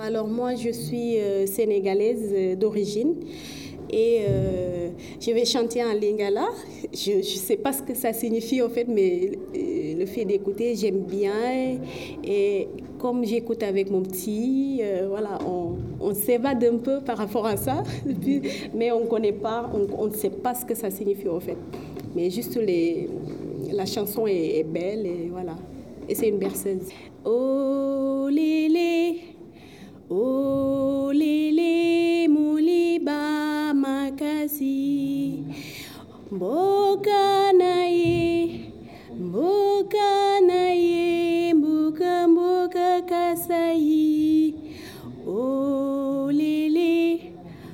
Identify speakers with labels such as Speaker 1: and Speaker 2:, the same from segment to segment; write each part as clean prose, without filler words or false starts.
Speaker 1: Alors moi, je suis sénégalaise d'origine et je vais chanter en lingala. Je ne sais pas ce que ça signifie en fait, mais le fait d'écouter, j'aime bien. Et comme j'écoute avec mon petit, voilà, on s'évade un peu par rapport à ça, mais on connaît pas, on ne sait pas ce que ça signifie en fait. Mais juste la chanson est belle et voilà. Et c'est une berceuse. Oh lélé, oh lélé, mouliba makasi, mboka naye, mboka naye, mboka mboka kasai. Oh lélé,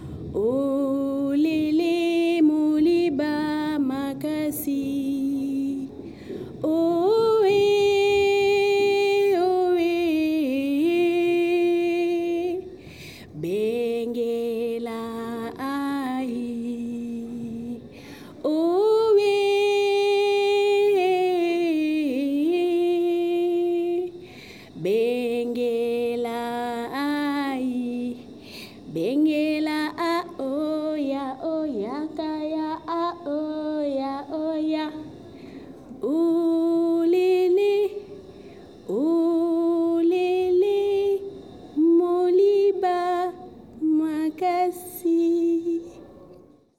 Speaker 1: mouliba makasi. Oh Bengela ai, owe, Bengela ai, Bengela a oya oya.